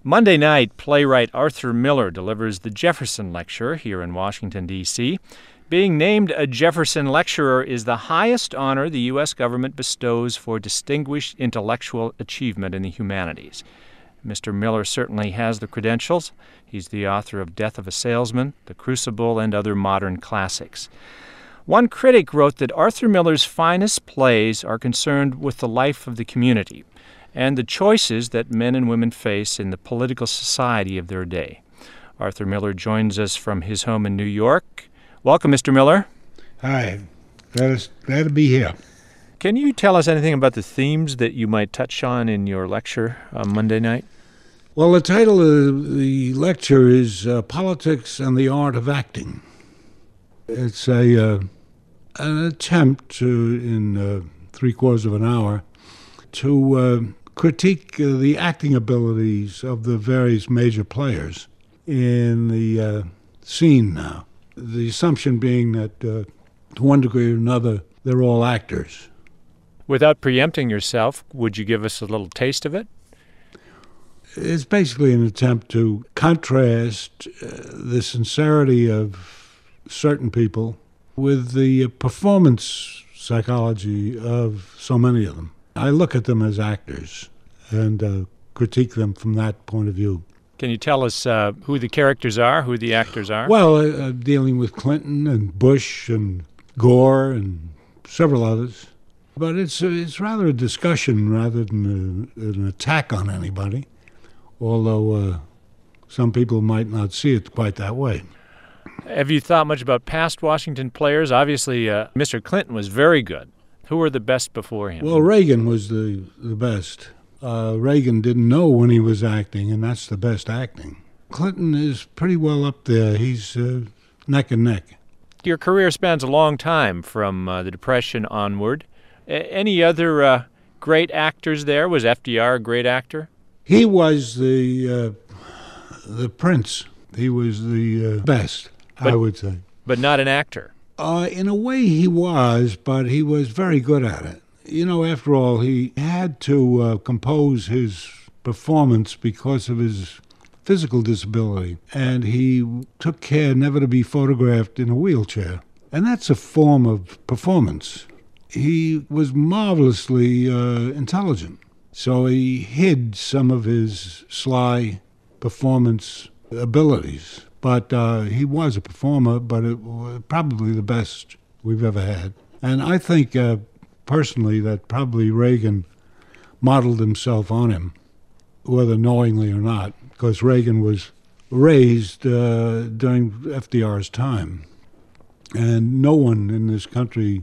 Monday night, playwright Arthur Miller delivers the Jefferson Lecture here in Washington, D.C. Being named a Jefferson Lecturer is the highest honor the U.S. government bestows for distinguished intellectual achievement in the humanities. Mr. Miller certainly has the credentials. He's the author of Death of a Salesman, The Crucible, and other modern classics. One critic wrote that Arthur Miller's finest plays are concerned with the life of the community and the choices that men and women face in the political society of their day. Arthur Miller joins us from his home in New York. Welcome, Mr. Miller. Hi. Glad to be here. Can you tell us anything about the themes that you might touch on in your lecture on Monday night? Well, the title of the lecture is Politics and the Art of Acting. It's an attempt to, in 3/4 of an hour, to critique the acting abilities of the various major players in the scene now. The assumption being that, to one degree or another, they're all actors. Without preempting yourself, would you give us a little taste of it? It's basically an attempt to contrast the sincerity of certain people with the performance psychology of so many of them. I look at them as actors and critique them from that point of view. Can you tell us who the characters are, who the actors are? Well, dealing with Clinton and Bush and Gore and several others. But it's rather a discussion rather than an attack on anybody, although some people might not see it quite that way. Have you thought much about past Washington players? Obviously, Mr. Clinton was very good. Who were the best before him? Well, Reagan was the best. Reagan didn't know when he was acting, and that's the best acting. Clinton is pretty well up there. He's neck and neck. Your career spans a long time from the Depression onward. Any other great actors there? Was FDR a great actor? He was the prince. He was the best, I would say. But not an actor? In a way he was, but he was very good at it. You know, after all, he had to compose his performance because of his physical disability, and he took care never to be photographed in a wheelchair. And that's a form of performance. He was marvelously intelligent, so he hid some of his sly performance abilities. But he was a performer, but it was probably the best we've ever had. And I think, personally, that probably Reagan modeled himself on him, whether knowingly or not, because Reagan was raised during FDR's time. And no one in this country,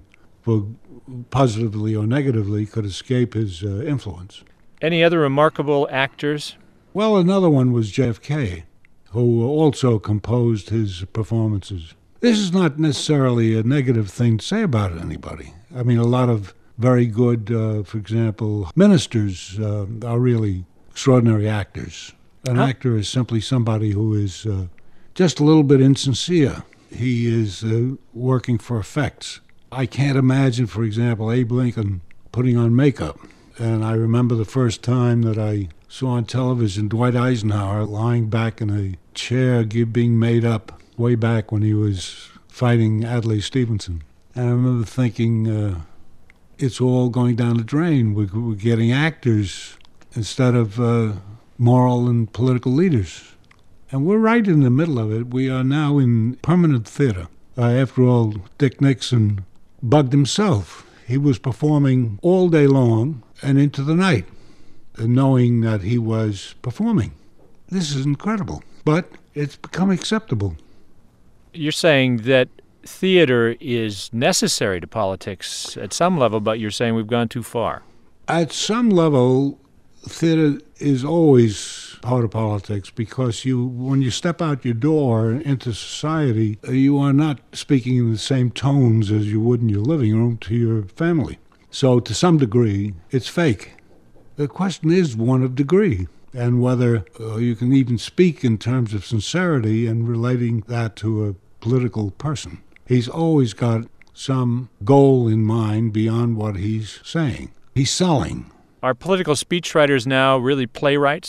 positively or negatively, could escape his influence. Any other remarkable actors? Well, another one was JFK, who also composed his performances. This is not necessarily a negative thing to say about anybody. I mean, a lot of very good, for example, ministers are really extraordinary actors. An actor is simply somebody who is just a little bit insincere. He is working for effects. I can't imagine, for example, Abe Lincoln putting on makeup. And I remember the first time that I saw on television Dwight Eisenhower lying back in a chair being made up way back when he was fighting Adlai Stevenson. And I remember thinking, it's all going down the drain. We're getting actors instead of moral and political leaders. And we're right in the middle of it. We are now in permanent theater. After all, Dick Nixon bugged himself. He was performing all day long and into the night, knowing that he was performing. This is incredible, but it's become acceptable. You're saying that theater is necessary to politics at some level, but you're saying we've gone too far. At some level, theater is always part of politics because when you step out your door into society, you are not speaking in the same tones as you would in your living room to your family. So to some degree, it's fake. The question is one of degree, and whether you can even speak in terms of sincerity and relating that to a political person. He's always got some goal in mind beyond what he's saying. He's selling. Are political speechwriters now really playwrights?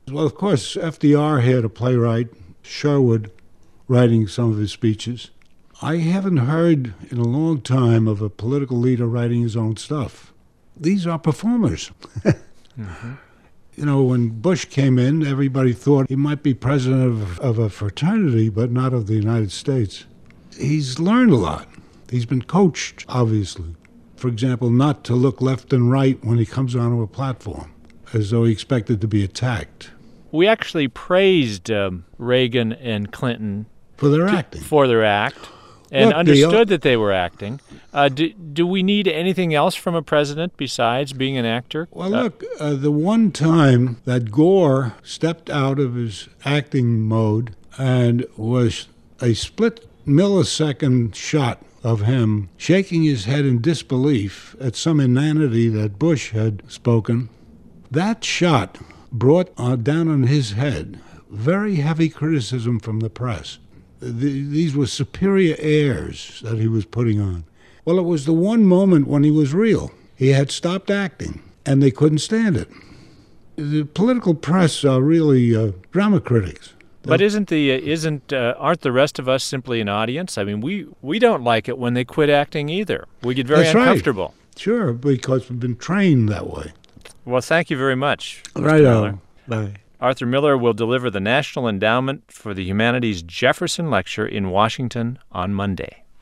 Well, of course, FDR had a playwright, Sherwood, writing some of his speeches. I haven't heard in a long time of a political leader writing his own stuff. These are performers. Mm-hmm. You know, when Bush came in, everybody thought he might be president of a fraternity, but not of the United States. He's learned a lot. He's been coached, obviously. For example, not to look left and right when he comes onto a platform, as though he expected to be attacked. We actually praised Reagan and Clinton For their acting. for their act and Look, understood that they were acting. Do we need anything else from a president besides being an actor? Well, look, the one time that Gore stepped out of his acting mode and was a split millisecond shot of him shaking his head in disbelief at some inanity that Bush had spoken, that shot brought down on his head very heavy criticism from the press. These were superior airs that he was putting on. Well, it was the one moment when he was real. He had stopped acting, and they couldn't stand it. The political press are really drama critics. But aren't the rest of us simply an audience? I mean, we don't like it when they quit acting either. We get very That's uncomfortable. Right. Sure, because we've been trained that way. Well, thank you very much, Mr. Right Miller. on. Bye. Arthur Miller will deliver the National Endowment for the Humanities Jefferson Lecture in Washington on Monday.